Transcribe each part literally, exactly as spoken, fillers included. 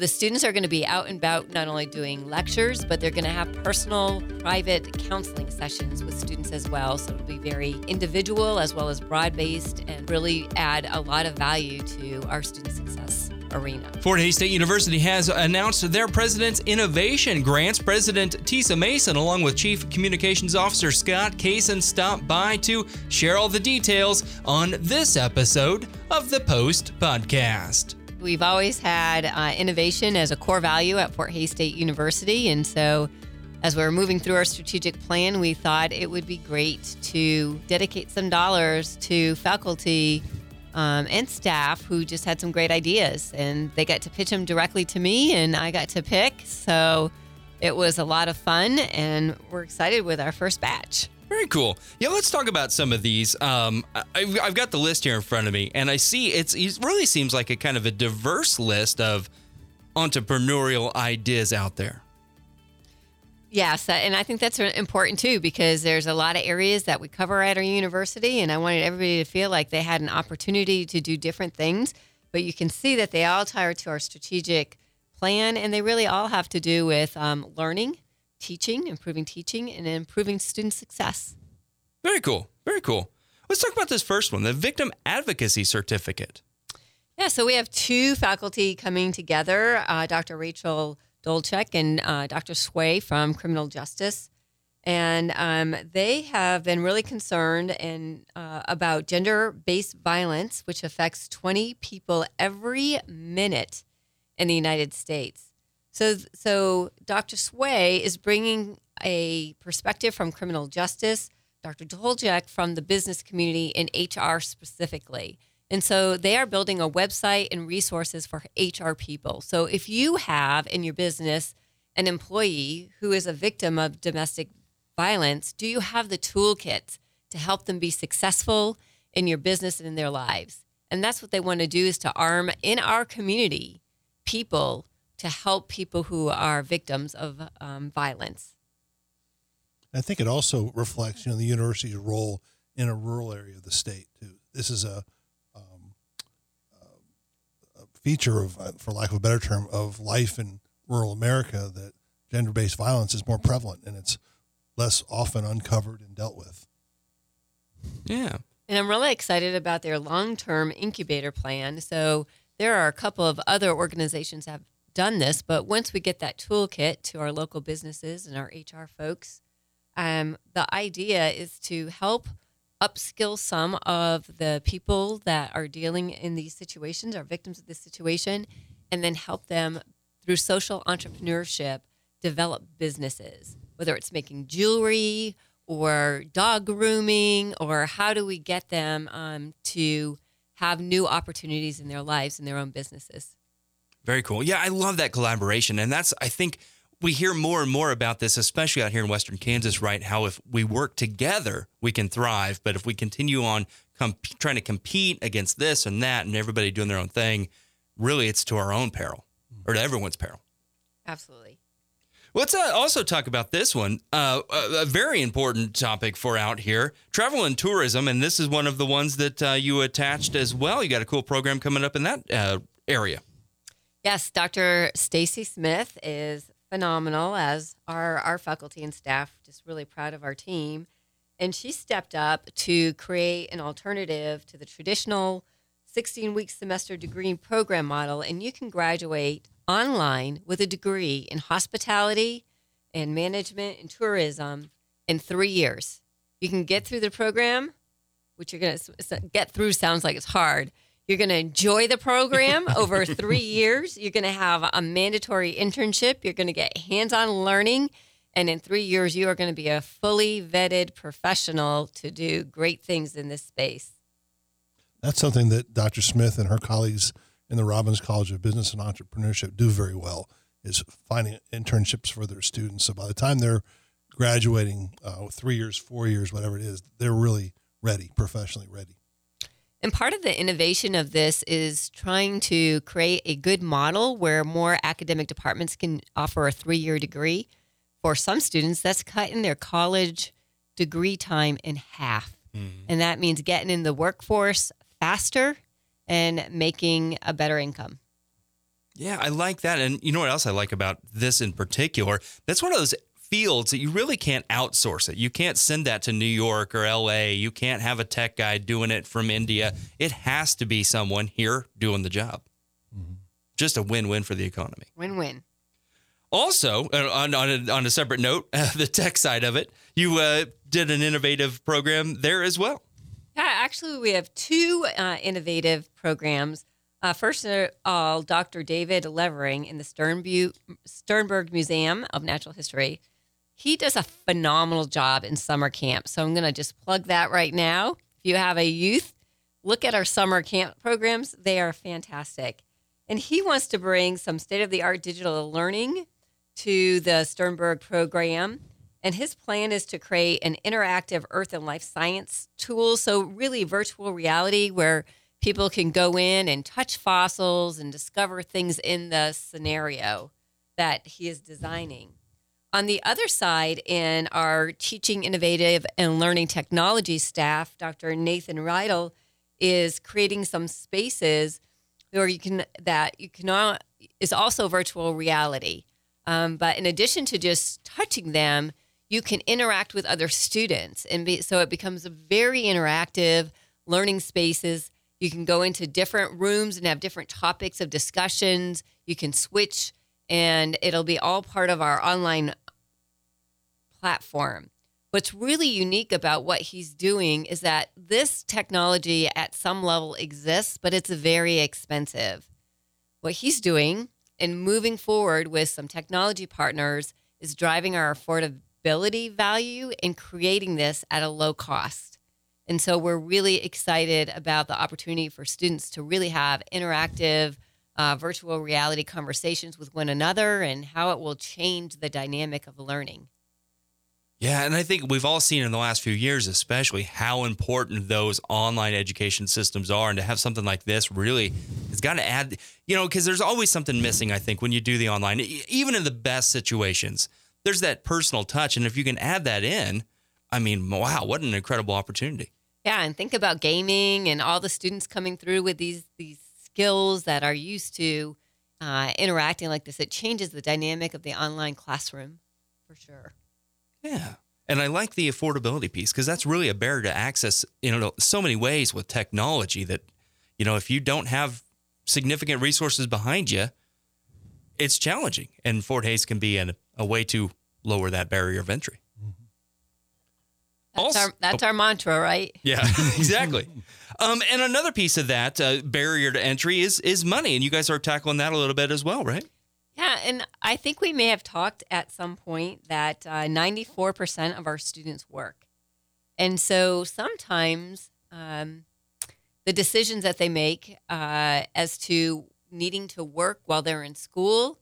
The students are going to be out and about not only doing lectures, but they're going to have personal, private counseling sessions with students as well. So it'll be very individual as well as broad-based and really add a lot of value to our student success arena. Fort Hays State University has announced their President's Innovation Grants. President Tisa Mason, along with Chief Communications Officer Scott Kaysen, stopped by to share all the details on this episode of the Post Podcast. We've always had uh, innovation as a core value at Fort Hays State University, and so as we're moving through our strategic plan, we thought it would be great to dedicate some dollars to faculty Um, and staff who just had some great ideas, and they got to pitch them directly to me, and I got to pick. So it was a lot of fun, and we're excited with our first batch. Very cool. Yeah, let's talk about some of these. Um, I've, I've got the list here in front of me, and I see it's, it really seems like a kind of a diverse list of entrepreneurial ideas out there. Yes, and I think that's important too, because there's a lot of areas that we cover at our university, and I wanted everybody to feel like they had an opportunity to do different things. But you can see that they all tie to our strategic plan, and they really all have to do with um, learning, teaching, improving teaching, and improving student success. Very cool. Very cool. Let's talk about this first one, the Victim Advocacy Certificate. Yeah, so we have two faculty coming together, uh, Doctor Rachel Dolchek and uh, Doctor Sway from Criminal Justice. And um, they have been really concerned and uh, about gender-based violence, which affects twenty people every minute in the United States. So, so Doctor Sway is bringing a perspective from criminal justice, Doctor Dolchek from the business community and H R specifically. And so they are building a website and resources for H R people. So if you have in your business an employee who is a victim of domestic violence, do you have the toolkit to help them be successful in your business and in their lives? And that's what they want to do, is to arm in our community people to help people who are victims of um, violence. I think it also reflects, you know, the university's role in a rural area of the state too. This is a feature of, for lack of a better term, of life in rural America, that gender-based violence is more prevalent and it's less often uncovered and dealt with. Yeah. And I'm really excited about their long-term incubator plan. So there are a couple of other organizations that have done this, but once we get that toolkit to our local businesses and our H R folks, um, the idea is to help upskill some of the people that are dealing in these situations, are victims of this situation, and then help them through social entrepreneurship develop businesses, whether it's making jewelry or dog grooming, or how do we get them um, to have new opportunities in their lives and their own businesses. Very cool. Yeah, I love that collaboration. And that's, I think, we hear more and more about this, especially out here in Western Kansas, right? How if we work together, we can thrive. But if we continue on comp- trying to compete against this and that and everybody doing their own thing, really it's to our own peril, or to everyone's peril. Absolutely. Let's uh, also talk about this one, uh, a, a very important topic for out here, travel and tourism. And this is one of the ones that uh, you attached as well. You got a cool program coming up in that uh, area. Yes, Doctor Stacy Smith is phenomenal, as are our faculty and staff. Just really proud of our team. And she stepped up to create an alternative to the traditional sixteen-week semester degree program model. And you can graduate online with a degree in hospitality and management and tourism in three years. You can get through the program, which you're going to get through sounds like it's hard. You're going to enjoy the program over three years. You're going to have a mandatory internship. You're going to get hands-on learning. And in three years, you are going to be a fully vetted professional to do great things in this space. That's something that Doctor Smith and her colleagues in the Robbins College of Business and Entrepreneurship do very well, is finding internships for their students. So by the time they're graduating, uh, three years, four years, whatever it is, they're really ready, professionally ready. And part of the innovation of this is trying to create a good model where more academic departments can offer a three-year degree. For some students, that's cutting their college degree time in half. Mm-hmm. And that means getting in the workforce faster and making a better income. Yeah, I like that. And you know what else I like about this in particular? That's one of those fields that you really can't outsource it. You can't send that to New York or L A. You can't have a tech guy doing it from India. It has to be someone here doing the job. Mm-hmm. Just a win-win for the economy. Win-win. Also, on, on, a, on a separate note, uh, the tech side of it, you uh, did an innovative program there as well. Yeah, actually, we have two uh, innovative programs. Uh, first of all, Doctor David Levering in the Sternbu- Sternberg Museum of Natural History. He does a phenomenal job in summer camp. So I'm going to just plug that right now. If you have a youth, look at our summer camp programs. They are fantastic. And he wants to bring some state-of-the-art digital learning to the Sternberg program. And his plan is to create an interactive earth and life science tool. So really virtual reality where people can go in and touch fossils and discover things in the scenario that he is designing. On the other side, in our teaching innovative and learning technology staff, Doctor Nathan Rydell is creating some spaces where you can that you can is also virtual reality. Um, but in addition to just touching them, you can interact with other students, and be, so it becomes a very interactive learning spaces. You can go into different rooms and have different topics of discussions. You can switch, and it'll be all part of our online platform. What's really unique about what he's doing is that this technology at some level exists, but it's very expensive. What he's doing and moving forward with some technology partners is driving our affordability value and creating this at a low cost. And so we're really excited about the opportunity for students to really have interactive uh, virtual reality conversations with one another and how it will change the dynamic of learning. Yeah, and I think we've all seen in the last few years, especially, how important those online education systems are. And to have something like this really has got to add, you know, because there's always something missing, I think, when you do the online, even in the best situations, there's that personal touch. And if you can add that in, I mean, wow, what an incredible opportunity. Yeah, and think about gaming and all the students coming through with these these skills that are used to uh, interacting like this. It changes the dynamic of the online classroom for sure. Yeah. And I like the affordability piece because that's really a barrier to access, you know, so many ways with technology that, you know, if you don't have significant resources behind you, it's challenging. And Fort Hays can be an, a way to lower that barrier of entry. That's, also, our, that's oh, our mantra, right? Yeah, exactly. um, and another piece of that uh, barrier to entry is is money. And you guys are tackling that a little bit as well, right? Yeah, and I think we may have talked at some point that uh, ninety-four percent of our students work. And so sometimes um, the decisions that they make uh, as to needing to work while they're in school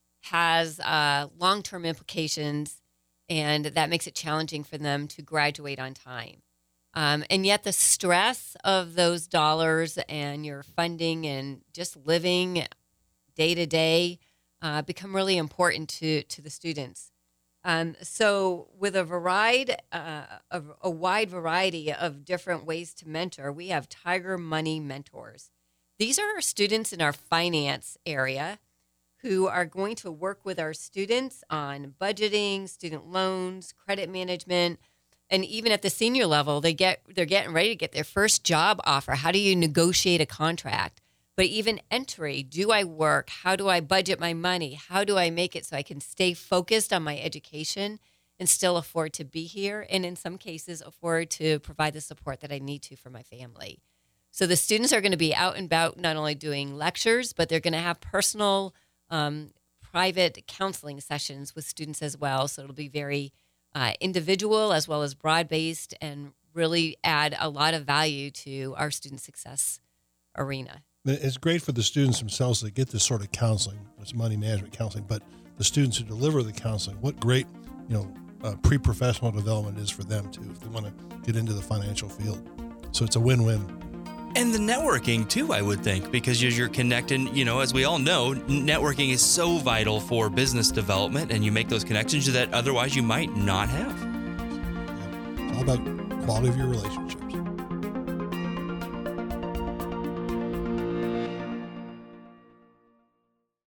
has uh, long-term implications, and that makes it challenging for them to graduate on time. Um, and yet the stress of those dollars and your funding and just living day to day Uh, become really important to, to the students. Um, so with a variety, uh, a, a wide variety of different ways to mentor, we have Tiger Money Mentors. These are our students in our finance area who are going to work with our students on budgeting, student loans, credit management, and even at the senior level, they get, they're getting ready to get their first job offer. How do you negotiate a contract? But even entry, do I work? How do I budget my money? How do I make it so I can stay focused on my education and still afford to be here? And in some cases, afford to provide the support that I need to for my family. So the students are going to be out and about, not only doing lectures, but they're going to have personal, um, private counseling sessions with students as well. So it'll be very uh, individual as well as broad-based and really add a lot of value to our student success arena. It's great for the students themselves to get this sort of counseling. It's money management counseling, but the students who deliver the counseling, what great, you know, uh, pre-professional development is for them too, if they want to get into the financial field. So it's a win-win. And the networking too, I would think, because as you're connecting, you know, as we all know, networking is so vital for business development, and you make those connections that otherwise you might not have. Yeah. It's all about quality of your relationship.